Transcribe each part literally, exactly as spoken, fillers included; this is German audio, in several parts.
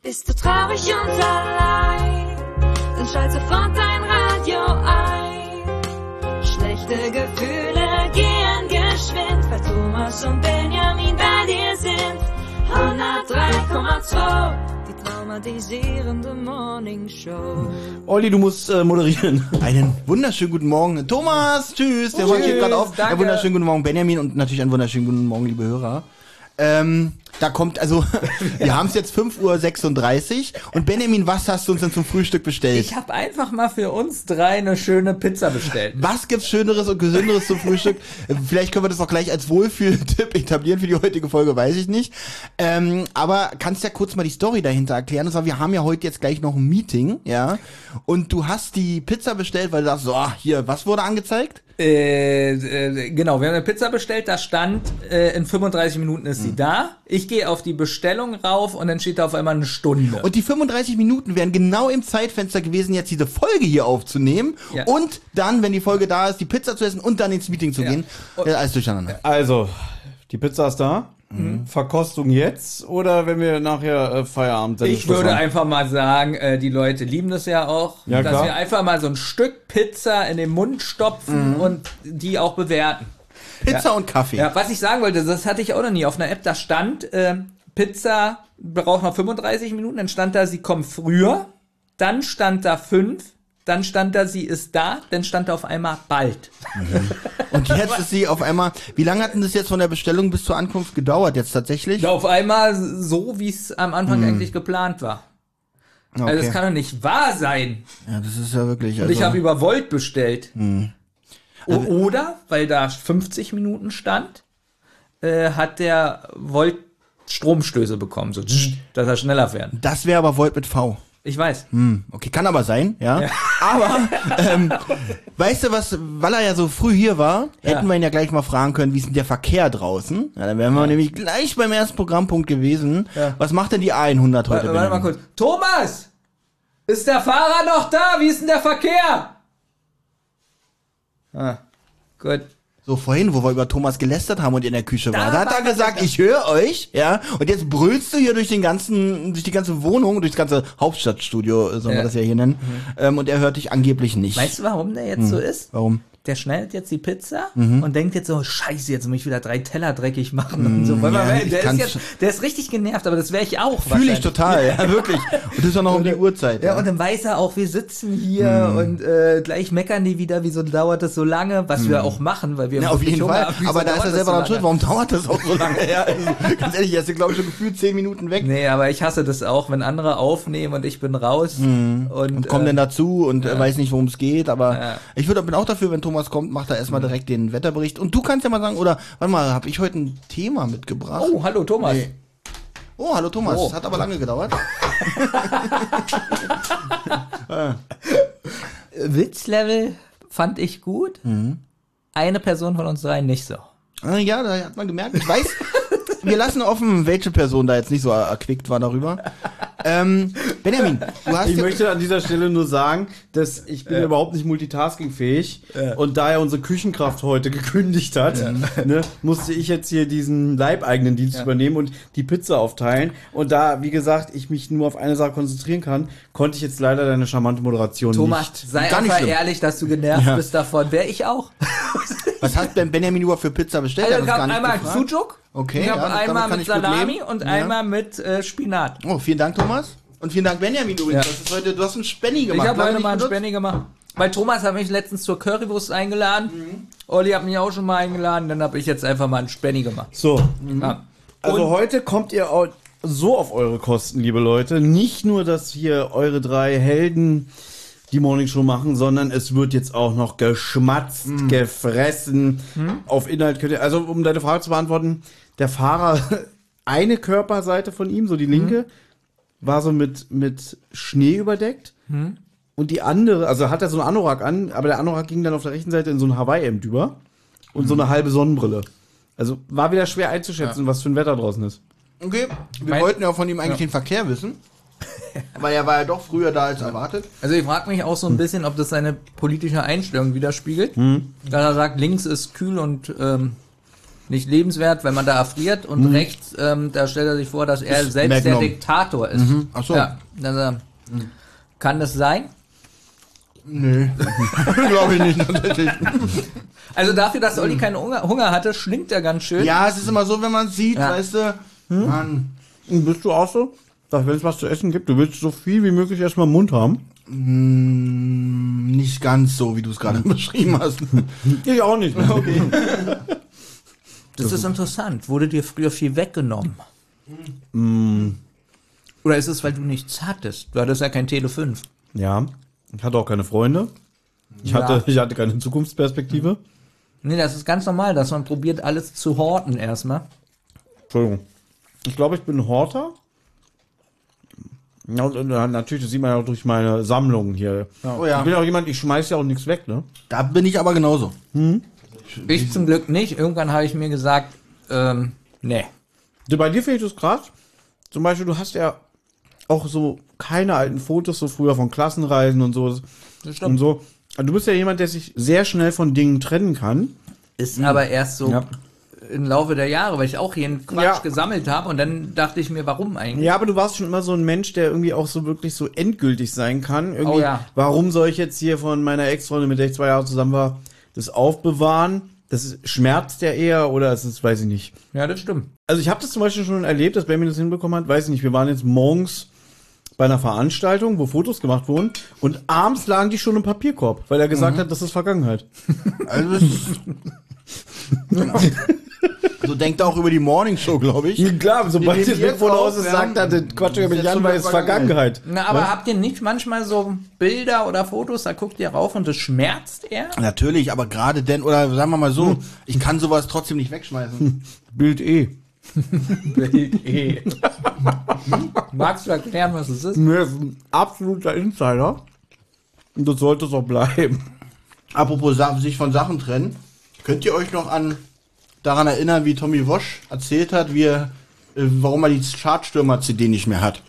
Bist du traurig und allein, dann schalt sofort dein Radio ein. Schlechte Gefühle gehen geschwind, weil Thomas und Benjamin bei dir sind. hundertdrei Komma zwei, die traumatisierende Morning Show. Olli, du musst äh, moderieren. Einen wunderschönen guten Morgen. Thomas, tschüss. Der Morgen geht gerade auf. Danke. Einen wunderschönen guten Morgen, Benjamin. Und natürlich einen wunderschönen guten Morgen, liebe Hörer. Ähm, da kommt, also, wir haben es jetzt fünf Uhr sechsunddreißig. Und Benjamin, was hast du uns denn zum Frühstück bestellt? Ich habe einfach mal für uns drei eine schöne Pizza bestellt. Was gibt's Schöneres und Gesünderes zum Frühstück? Vielleicht können wir das auch gleich als Wohlfühltipp etablieren für die heutige Folge, weiß ich nicht. Ähm, aber kannst ja kurz mal die Story dahinter erklären. Und zwar, wir haben ja heute jetzt gleich noch ein Meeting, ja. Und du hast die Pizza bestellt, weil du sagst, so, ah, hier, was wurde angezeigt? Äh, äh, genau, wir haben eine Pizza bestellt, da stand, äh, in fünfunddreißig Minuten ist sie mhm. da. Ich gehe auf die Bestellung rauf und dann steht da auf einmal eine Stunde. Und die fünfunddreißig Minuten wären genau im Zeitfenster gewesen, jetzt diese Folge hier aufzunehmen ja. und dann, wenn die Folge da ist, die Pizza zu essen und dann ins Meeting zu ja. gehen. Und, ja, alles durcheinander. Also, die Pizza ist da. Mhm. Verkostung jetzt oder wenn wir nachher äh, Feierabend sind? Ich würde einfach mal sagen, äh, die Leute lieben das ja auch, ja, dass klar. wir einfach mal so ein Stück Pizza in den Mund stopfen mhm. und die auch bewerten. Pizza ja. und Kaffee. Ja, was ich sagen wollte, das hatte ich auch noch nie auf einer App, da stand, äh, Pizza braucht noch fünfunddreißig Minuten, dann stand da, sie kommt früher, dann stand da fünf, dann stand da, sie ist da, dann stand da auf einmal bald. Mhm. Und jetzt ist sie auf einmal, wie lange hat denn das jetzt von der Bestellung bis zur Ankunft gedauert jetzt tatsächlich? Ja, auf einmal so, wie es am Anfang mhm. eigentlich geplant war. Okay. Also das kann doch nicht wahr sein. Ja, das ist ja wirklich... Also und ich habe über Volt bestellt. Mhm. O- oder, weil da fünfzig Minuten stand, äh, hat der Volt Stromstöße bekommen, so, dass er schneller werden. Das wäre aber Volt mit V. Ich weiß. Hm, okay, kann aber sein, ja. ja. Aber, ähm, weißt du was, weil er ja so früh hier war, ja. hätten wir ihn ja gleich mal fragen können, wie ist denn der Verkehr draußen? Ja, dann wären wir ja. nämlich gleich beim ersten Programmpunkt gewesen. Ja. Was macht denn die A hundert heute? Warte, warte mal kurz. Thomas! Ist der Fahrer noch da? Wie ist denn der Verkehr? Ah, gut. So vorhin, wo wir über Thomas gelästert haben und in der Küche war, da, da hat er gesagt, ich höre euch, ja, und jetzt brüllst du hier durch den ganzen, durch die ganze Wohnung, durch das ganze Hauptstadtstudio, sollen ja. wir das ja hier nennen, mhm. ähm, und er hört dich angeblich nicht. Weißt du, warum der jetzt hm. so ist? Warum? Der schneidet jetzt die Pizza mhm. und denkt jetzt so, scheiße, jetzt muss ich wieder drei Teller dreckig machen mhm. und so. Weil ja, man, der, ist jetzt, der ist richtig genervt, aber das wäre ich auch. Fühle ich total, ja, wirklich. Und das ist ja noch um die Uhrzeit. Ja, ja, und dann weiß er auch, wir sitzen hier mhm. und äh, gleich meckern die wieder, wieso dauert das so lange, was mhm. wir auch machen, weil wir... Ja, auf jeden Fall, haben, aber da ist er selber dran schuld, warum dauert das auch so lange? Ja, also, ganz ehrlich, er ist glaube ich schon gefühlt zehn Minuten weg. Nee, aber ich hasse das auch, wenn andere aufnehmen und ich bin raus. Mhm. Und, und kommen äh, dann dazu und ja. weiß nicht, worum es geht, aber ja. ich würde, bin auch dafür, wenn Thomas kommt, macht er erstmal mal direkt den Wetterbericht. Und du kannst ja mal sagen, oder, warte mal, habe ich heute ein Thema mitgebracht? Oh, hallo Thomas. Nee. Oh, hallo Thomas. Oh. Hat aber lange gedauert. Witzlevel fand ich gut. Mhm. Eine Person von uns drei nicht so. Ja, da hat man gemerkt. Ich weiß, wir lassen offen, welche Person da jetzt nicht so erquickt war darüber. Ähm, Benjamin, du hast... Ich möchte an dieser Stelle nur sagen, dass ich bin ja. überhaupt nicht multitaskingfähig ja. und da ja unsere Küchenkraft heute gekündigt hat, ja. ne, musste ich jetzt hier diesen leibeigenen Dienst ja. übernehmen und die Pizza aufteilen. Und da, wie gesagt, ich mich nur auf eine Sache konzentrieren kann, konnte ich jetzt leider deine charmante Moderation Thomas, nicht. Thomas, sei einfach ehrlich, dass du genervt ja. bist davon. Wäre ich auch. Was hat denn Benjamin nur für Pizza bestellt? Also, ich habe einmal Sujuk. Okay, ich habe ja, einmal mit Salami und ja. einmal mit äh, Spinat. Oh, vielen Dank, Thomas. Und vielen Dank, Benjamin, übrigens. Ja. Das ist heute, du hast einen Spenny gemacht. Ich habe heute mal einen Spenny gemacht. Weil Thomas hat mich letztens zur Currywurst eingeladen. Mhm. Olli hat mich auch schon mal eingeladen. Dann habe ich jetzt einfach mal einen Spenny gemacht. So. Mhm. Ja. Also heute kommt ihr auch so auf eure Kosten, liebe Leute. Nicht nur, dass hier eure drei Helden die Morningshow machen, sondern es wird jetzt auch noch geschmatzt, mm. gefressen. Mm. Auf Inhalt könnt ihr, also um deine Frage zu beantworten, der Fahrer, eine Körperseite von ihm, so die linke, mm. war so mit, mit Schnee überdeckt. Mm. Und die andere, also hat er so einen Anorak an, aber der Anorak ging dann auf der rechten Seite in so ein Hawaii-Hemd über und mm. so eine halbe Sonnenbrille. Also war wieder schwer einzuschätzen, ja. was für ein Wetter draußen ist. Okay, wir mein, wollten ja von ihm eigentlich ja. den Verkehr wissen. Weil er war ja doch früher da als erwartet. Also ich frage mich auch so ein bisschen, ob das seine politische Einstellung widerspiegelt. Hm. Da er sagt, links ist kühl und ähm, nicht lebenswert, wenn man da erfriert. Und mhm. rechts, ähm, da stellt er sich vor, dass er ist selbst Magnum. der Diktator ist. Mhm. Ach so. Ja, also, mhm. Kann das sein? Nee, glaube ich nicht tatsächlich. Also dafür, dass Olli keinen Hunger, Hunger hatte, schlingt er ganz schön. Ja, es ist immer so, wenn man es sieht, Ja. weißt du, hm? Mann. Und bist du auch so? Dass wenn es was zu essen gibt, du willst so viel wie möglich erstmal im Mund haben? Mm, nicht ganz so, wie du es gerade beschrieben hast. Ich auch nicht. Okay. Das ist interessant. Wurde dir früher viel weggenommen? mm, Oder ist es, weil du nichts hattest? Du hattest ja kein Tele fünf. ja, ich hatte auch keine Freunde. Ich, Ja. hatte, ich hatte keine Zukunftsperspektive. Nee, das ist ganz normal, dass man probiert, alles zu horten erstmal. Entschuldigung. Ich glaube, ich bin ein Horter. Ja, und, und natürlich, das sieht man ja auch durch meine Sammlungen hier. Oh ja. Ich bin auch jemand, ich schmeiß ja auch nichts weg, ne? Da bin ich aber genauso. Ich zum Glück nicht. Irgendwann habe ich mir gesagt, ähm, nee. Du, bei dir finde ich das krass. Zum Beispiel, du hast ja auch so keine alten Fotos so früher von Klassenreisen und so. Das Und so. Du bist ja jemand, der sich sehr schnell von Dingen trennen kann. Ist aber erst so Ja. im Laufe der Jahre, weil ich auch jeden Quatsch Ja. gesammelt habe und dann dachte ich mir, warum eigentlich? Ja, aber du warst schon immer so ein Mensch, der irgendwie auch so wirklich so endgültig sein kann. Irgendwie, Oh ja. warum soll ich jetzt hier von meiner Ex-Freundin, mit der ich zwei Jahre zusammen war, das aufbewahren? Das ist, schmerzt ja eher oder ist es, weiß ich nicht. Ja, das stimmt. Also ich habe das zum Beispiel schon erlebt, dass Benjamin das hinbekommen hat, weiß ich nicht, wir waren jetzt morgens bei einer Veranstaltung, wo Fotos gemacht wurden und abends lagen die schon im Papierkorb, weil er gesagt hat, das ist Vergangenheit. Also, das ist, genau. So denkt er auch über die Morning Show, glaube ich. Klar, sobald nehmen das jetzt Mikrofon auf, aus ist, ja. sagt er, das Quatsch über Das ist mich jetzt an, schon weil es Vergangenheit. Na, aber habt ihr nicht manchmal so Bilder oder Fotos, da guckt ihr rauf und das schmerzt eher? Natürlich, aber gerade denn, oder sagen wir mal so, ich kann sowas trotzdem nicht wegschmeißen. Bild E. Magst du erklären, was es ist? Mir ist ein absoluter Insider. Und das sollte es auch bleiben. Apropos Sa- sich von Sachen trennen, könnt ihr euch noch an daran erinnern, wie Tommy Walsh erzählt hat, wie er, äh, warum er die Chartstürmer-C D nicht mehr hat?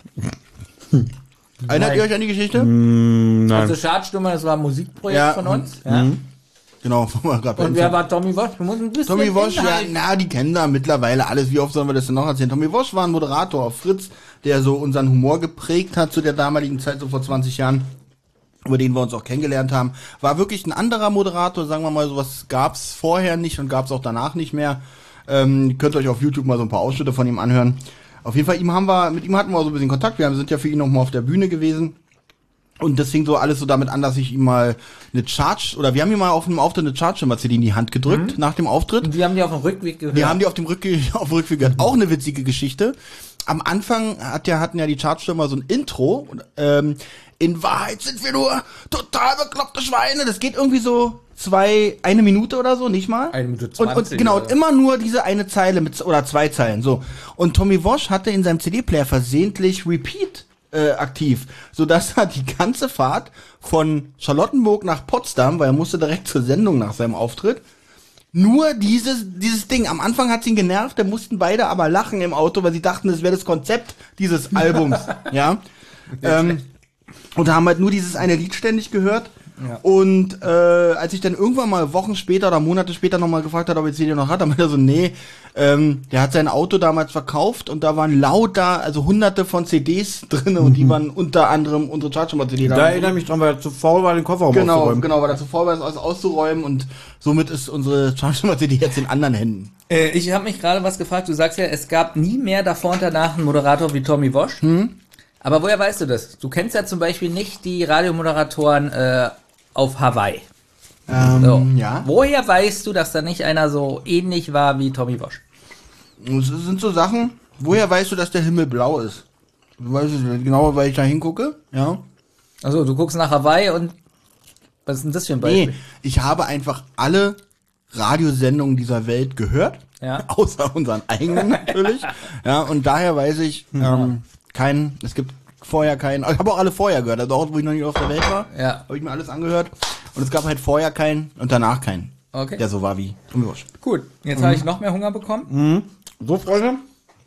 Erinnert Nein. ihr euch an die Geschichte? Nein. Also Schadstürmer, das war ein Musikprojekt Ja. von uns. Ja. Genau, wo wir gerade bei Und uns wer sind. war Tommy Walsh? Du musst ein bisschen Tommy Walsh, ja, Inhalt- na, die kennen da mittlerweile alles. Wie oft sollen wir das denn noch erzählen? Tommy Walsh war ein Moderator auf Fritz, der so unseren Humor geprägt hat zu der damaligen Zeit, so vor zwanzig Jahren, über den wir uns auch kennengelernt haben. War wirklich ein anderer Moderator, sagen wir mal, sowas gab's vorher nicht und gab's auch danach nicht mehr. Ähm, ihr könnt euch auf YouTube mal so ein paar Ausschnitte von ihm anhören. Auf jeden Fall, ihm haben wir, mit ihm hatten wir so ein bisschen Kontakt. Wir sind ja für ihn noch mal auf der Bühne gewesen. Und das fing so alles so damit an, dass ich ihm mal eine Charge, oder wir haben ihm mal auf einem Auftritt eine Charge-C D in die Hand gedrückt, nach dem Auftritt. Und die haben die auf dem Rückweg gehört. Wir haben die auf dem Rückweg, auf dem Rückweg gehört. Auch eine witzige Geschichte. Am Anfang hat ja, hatten ja die Chartstürmer so ein Intro. Und, ähm, in Wahrheit sind wir nur total bekloppte Schweine. Das geht irgendwie so zwei, eine Minute oder so, nicht mal. Eine Minute Und, und zwanzig genau, oder und so. immer nur diese eine Zeile mit, oder zwei Zeilen, so. Und Tommy Walsh hatte in seinem C D-Player versehentlich Repeat äh, aktiv, sodass er die ganze Fahrt von Charlottenburg nach Potsdam, weil er musste direkt zur Sendung nach seinem Auftritt, nur dieses, dieses Ding. Am Anfang hat's ihn genervt, da mussten beide aber lachen im Auto, weil sie dachten, das wäre das Konzept dieses Albums, ja. Ähm, und haben halt nur dieses eine Lied ständig gehört. Ja. Und äh, als ich dann irgendwann mal Wochen später oder Monate später nochmal gefragt hat, ob er die C D noch hat, dann meinte er so, nee, ähm, der hat sein Auto damals verkauft und da waren lauter, also hunderte von C Ds drin und die waren unter anderem unsere Charge-C D. Da erinnere ich mich dran, weil er zu faul war, den Kofferraum Genau, auszuräumen. genau, weil er zu faul war, das alles auszuräumen und somit ist unsere Charge-C D jetzt in anderen Händen. Äh, ich habe mich gerade was gefragt. Du sagst ja, es gab nie mehr davor und danach einen Moderator wie Tommy Walsh. Hm? Aber woher weißt du das? Du kennst ja zum Beispiel nicht die Radiomoderatoren äh, auf Hawaii. Ähm, So. ja. Woher weißt du, dass da nicht einer so ähnlich war wie Tommy Walsh? Das sind so Sachen, woher weißt du, dass der Himmel blau ist? Du weißt es genau, weil ich da hingucke, ja. Also du guckst nach Hawaii und was ist denn das für ein Beispiel? Nee, ich habe einfach alle Radiosendungen dieser Welt gehört. Ja. Außer unseren eigenen natürlich. Ja, und daher weiß ich, ähm, kein, es gibt vorher keinen, ich habe auch alle vorher gehört, also dort, wo ich noch nicht auf der Welt war, Ja. habe ich mir alles angehört. Und es gab halt vorher keinen und danach keinen, Okay. der so war wie Tommy Walsh. Gut, jetzt habe ich noch mehr Hunger bekommen. So, Freunde?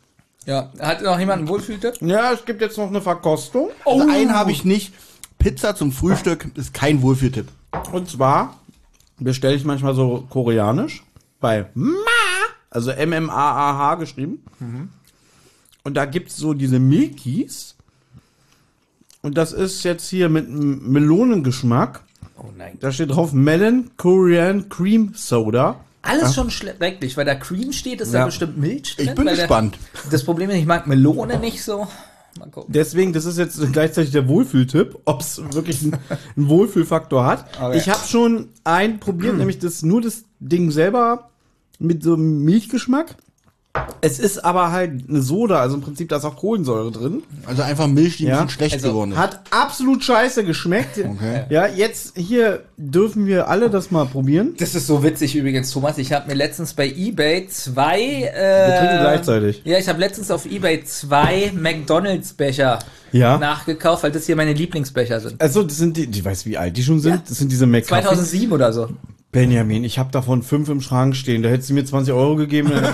Ja, hat noch jemand einen Wohlfühltipp? Ja, es gibt jetzt noch eine Verkostung. Also einen habe ich nicht. Pizza zum Frühstück ist kein Wohlfühltipp. Und zwar bestelle ich manchmal so koreanisch bei Ma Also M M A A H geschrieben. Mhm. Und da gibt's so diese Milkies. Und das ist jetzt hier mit M- Melonengeschmack. Oh nein. Da steht drauf Melon Korean Cream Soda. Alles schon schrecklich, weil da Cream steht, ist Ja. da bestimmt Milch drin. Ich bin weil gespannt. Der, das Problem ist, ich mag Melone nicht so. Mal gucken. Deswegen, das ist jetzt gleichzeitig der Wohlfühltipp, ob es wirklich einen, einen Wohlfühlfaktor hat. Okay. Ich habe schon einen probiert, nämlich das nur das Ding selber mit so einem Milchgeschmack. Es ist aber halt eine Soda, also im Prinzip da ist auch Kohlensäure drin. Also einfach Milch, die ein Ja. bisschen schlecht Also, geworden ist. Hat absolut scheiße geschmeckt. Okay. Ja, jetzt hier dürfen wir alle das mal probieren. Das ist so witzig übrigens, Thomas. Ich habe mir letztens bei eBay zwei... Wir Äh, trinken gleichzeitig. Ja, ich habe letztens auf eBay zwei McDonalds-Becher Ja. nachgekauft, weil das hier meine Lieblingsbecher sind. Also das sind die, ich weiß wie alt die schon sind. Ja. Das sind diese McCaffrey. zweitausendsieben oder so. Benjamin, ich habe davon fünf im Schrank stehen. Da hättest du mir zwanzig Euro gegeben. dann-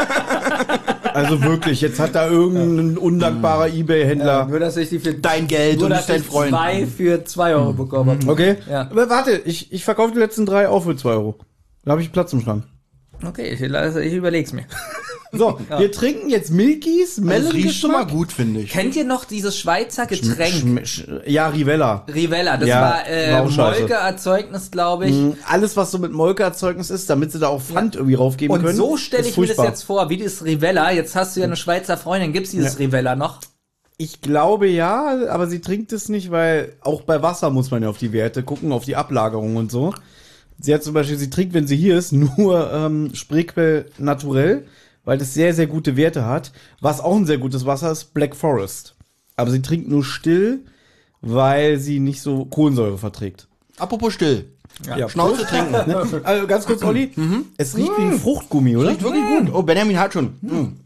Also wirklich, jetzt hat da irgendein undankbarer Ebay-Händler. Nur, dass ich die für Dein Geld nur, und dass nicht dein ich Freund. zwei für zwei Euro bekommen habe. Okay? Ja. Aber warte, ich, ich verkaufe die letzten drei auch für zwei Euro. Da habe ich Platz im Schrank. Okay, ich, ich überleg's mir. So, wir trinken jetzt Milkies, Das riecht schon mal Melon-Geschmack. gut, finde ich. Kennt ihr noch dieses Schweizer Getränk? Schm- sch- Ja, Rivella. Rivella, das Ja, war äh, war auch scheiße. Molke-Erzeugnis, glaube ich. Mm, Alles, was so mit Molkeerzeugnis ist, damit sie da auch Pfand irgendwie raufgeben Und können. so stelle ist ich mir das furchtbar. jetzt vor, wie dieses Rivella. Jetzt hast du ja eine Schweizer Freundin. Gibt's dieses Ja. Rivella noch? Ich glaube ja, aber sie trinkt es nicht, weil auch bei Wasser muss man ja auf die Werte gucken, auf die Ablagerung und so. Sie hat zum Beispiel, sie trinkt, wenn sie hier ist, nur ähm, Spreequell naturell, weil das sehr, sehr gute Werte hat. Was auch ein sehr gutes Wasser ist, Black Forest. Aber sie trinkt nur still, weil sie nicht so Kohlensäure verträgt. Apropos still. Ja. Schnauze trinken. Ne? Also ganz kurz, Olli, es riecht wie ein Fruchtgummi, oder? Riecht wirklich gut. Oh, Benjamin hat schon. Mm.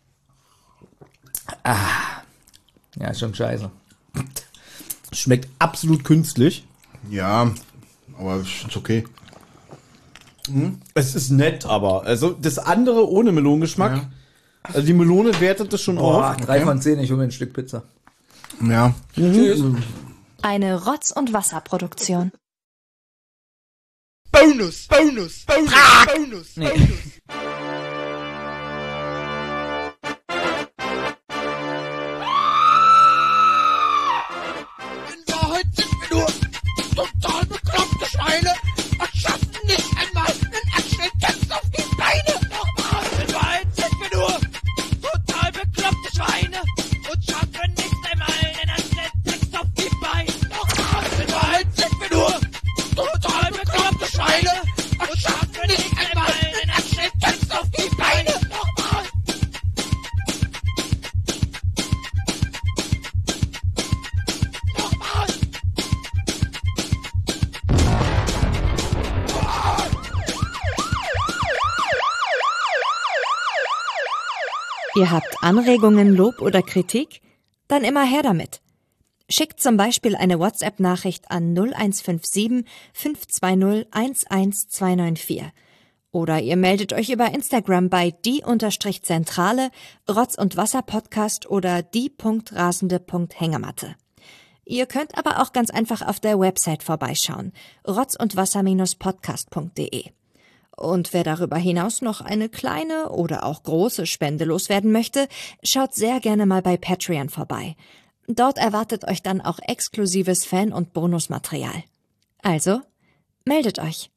Ja, ist schon scheiße. Schmeckt absolut künstlich. Ja, aber ist okay. Es ist nett, aber. Also das andere ohne Melonengeschmack. Ja. Also die Melone wertet das schon Boah, auf. drei von zehn, ich hole mir ein Stück Pizza. Ja. Tschüss. Eine Rotz- und Wasserproduktion. Bonus, Bonus, Bonus, Bonus, Nee. Bonus. In Wahrheit sind wir nur total bekloppte Schweine und schaffen nicht einmal einen Anschnelltext auf die Beine. Nochmal, in Wahrheit sind wir nur total bekloppte Schweine und schaffen nicht einmal einen Anschnelltext auf die Beine. Nochmal, in Wahrheit sind wir nur total bekloppte Schweine und schaffen nicht einmal einen Anschnelltext auf die Beine. Nochmal. Nochmal. Ihr habt Anregungen, Lob oder Kritik? Dann immer her damit. Schickt zum Beispiel eine WhatsApp-Nachricht an null eins fünf sieben fünf zwei null eins eins zwei neun vier. Oder ihr meldet euch über Instagram bei die-zentrale, Rotz- und Wasser-Podcast oder die.rasende.hängematte. Ihr könnt aber auch ganz einfach auf der Website vorbeischauen, rotz und wasser podcast punkt de. Und wer darüber hinaus noch eine kleine oder auch große Spende loswerden möchte, schaut sehr gerne mal bei Patreon vorbei. Dort erwartet euch dann auch exklusives Fan- und Bonusmaterial. Also, meldet euch.